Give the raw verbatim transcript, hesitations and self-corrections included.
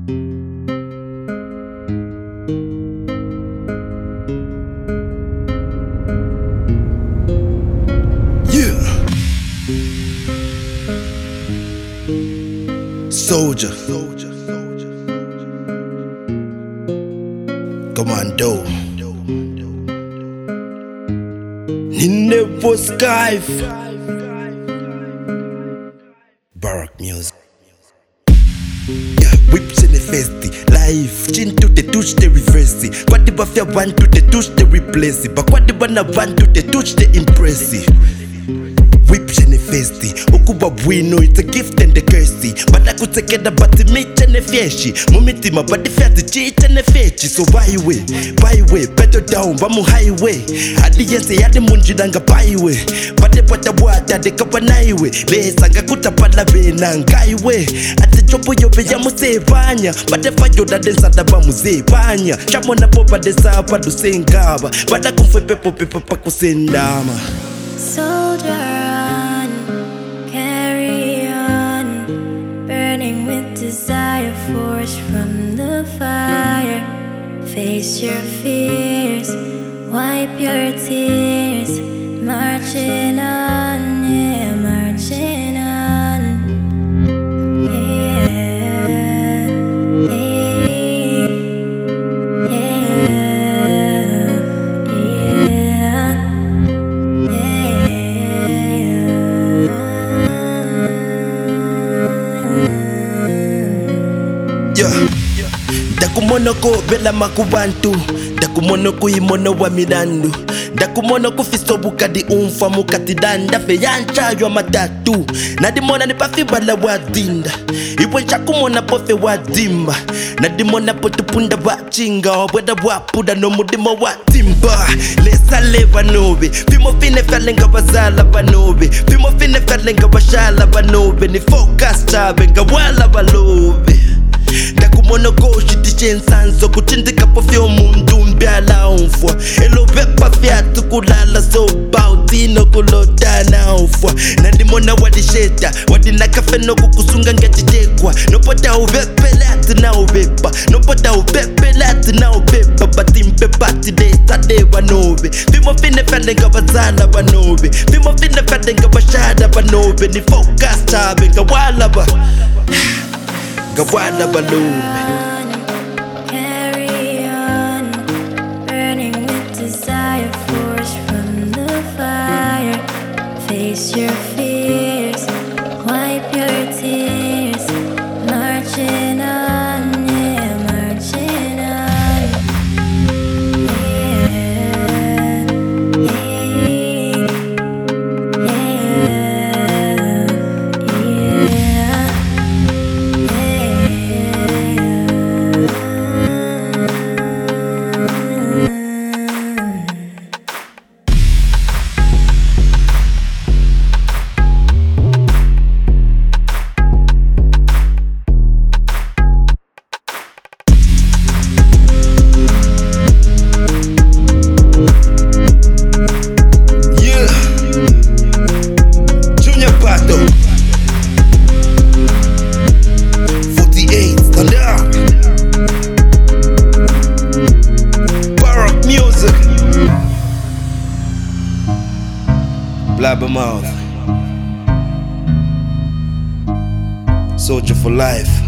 Soldier, Commando, Nineveh Skype, Barak music. Yeah, whips in the festy, life, chin to the touch the reverse. What the buffet want to the touch the replace, but what the one want to the touch the impressive. Whips in the festy, Okuba Bueno, it's a gift and a curse. But I could take it about the meat and the fishy. Mumitima, but the fat, the cheat and the fishy. So by way, by way, better down, Bamu highway. At the yes, I had the Munjidanga byway. But the water water, the Kapanaiwe. Les Sangakuta Palabena and Kaiway. At the job of your Yamuse Vanya. But the fire that is at the Bamuse Vanya. Chamona Popa de Sapa to Saint Gaba. But I come for Pepo Pepo Pakusendama. Soldier on, carry on, burning with desire, forged from the fire. Face your fears, wipe your tears, marching on, yeah, marching on. Yeah, yeah, yeah. Dakumonoko bela makubantu, dakumonoko imono wa mirandu, dakumonoko fisobuka di umfa mukati danda fe yancha yo matatu, na dimona ni pafi bala wadinda, iwe chakumona pofe wadimba, na dimona potupunda wachinga, weda wapuda no mudimo watimba, lesa leva nobe, fimo fine falenga bazala banobe, fimo fine falenga bashala banobe, ni focus chabe nga wala balobe. Dakumonoko shiti sanso kuchindika pofyo mundu mbyala umfwa elo pepa fiatu kulala so bautino kulotana umfwa nandimona wadisheta wadina kafe no kukusunga ngachijekwa nopota ubepelati na ubepa nopota ubepelati na ubepa batimpe pati de sade banobe fimo fine falenga bazala banobe fimo fine falenga bashada banobe ni focus tabe ngawala ba Gawala balloon. Carry on, burning with desire, forged from the fire. Face your fears, wipe your tears, marching on, yeah, marching on. Yeah, yeah, yeah, Blabbermouth, Soldier for life.